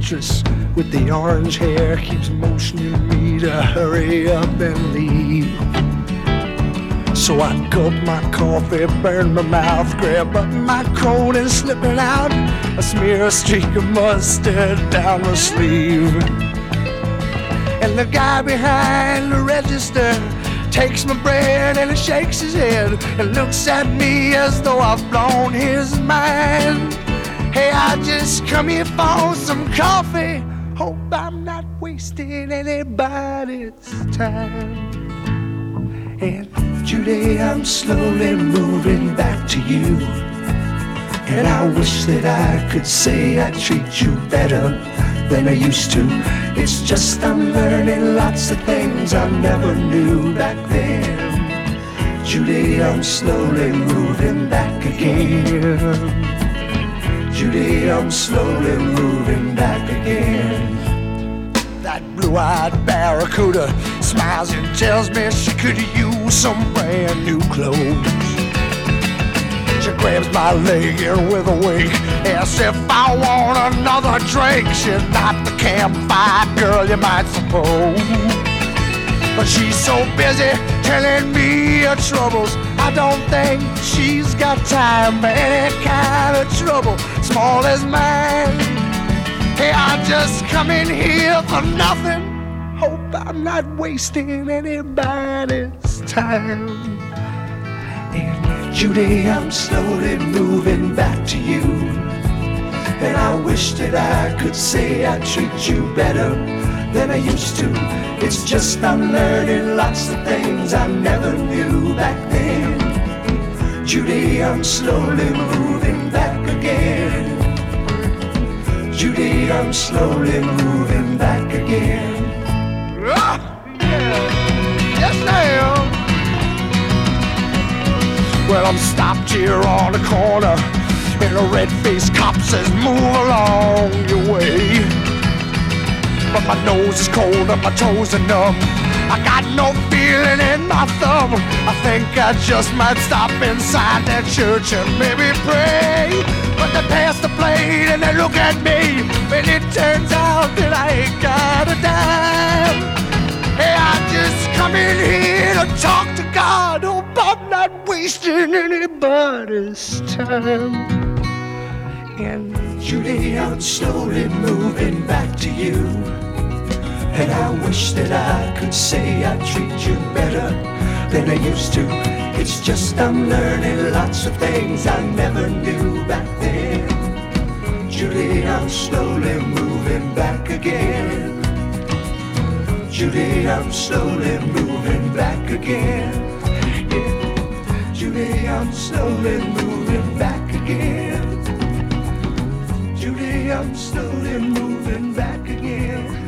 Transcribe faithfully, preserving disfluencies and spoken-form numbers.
waitress with the orange hair keeps motioning me to hurry up and leave. So I gulp my coffee, burn my mouth, grab up my coat and slip it out. I smear a streak of mustard down my sleeve. And the guy behind the register takes my bread and he shakes his head and looks at me as though I've blown his mind. Hey, I just come here for some coffee. Hope I'm not wasting anybody's time. And Judy, I'm slowly moving back to you. And I wish that I could say I treat you better than I used to. It's just I'm learning lots of things I never knew back then. Judy, I'm slowly moving back again. Judy, I'm slowly moving back again. That blue-eyed barracuda smiles and tells me she could use some brand new clothes. She grabs my leg and with a wink asks if I want another drink. She's not the campfire girl you might suppose, but she's so busy telling me her troubles, I don't think she's got time for any kind of trouble small as mine. Hey, I just come in here for nothing. Hope I'm not wasting anybody's time. And Judy, I'm slowly moving back to you. And I wish that I could say I treat you better than I used to. It's just I'm learning lots of things I never knew back then. Judy, I'm slowly moving back again. Judy, I'm slowly moving back again. Ah, yeah. Yes, I am. Well, I'm stopped here on the corner, and a red-faced cop says, move along your way. But my nose is cold and my toes are numb. I got no feeling in my thumb. I think I just might stop inside that church and maybe pray. But they pass the plate and they look at me, and it turns out that I ain't got a dime. Hey, I just come in here to talk to God. Hope I'm not wasting anybody's time. And Judy, I'm slowly moving back to you. And I wish that I could say I treat you better than I used to. It's just I'm learning lots of things I never knew back then. Judy, I'm slowly moving back again. Judy, I'm slowly moving back again. Yeah. Judy, I'm slowly moving back again. Judy, I'm slowly moving back again.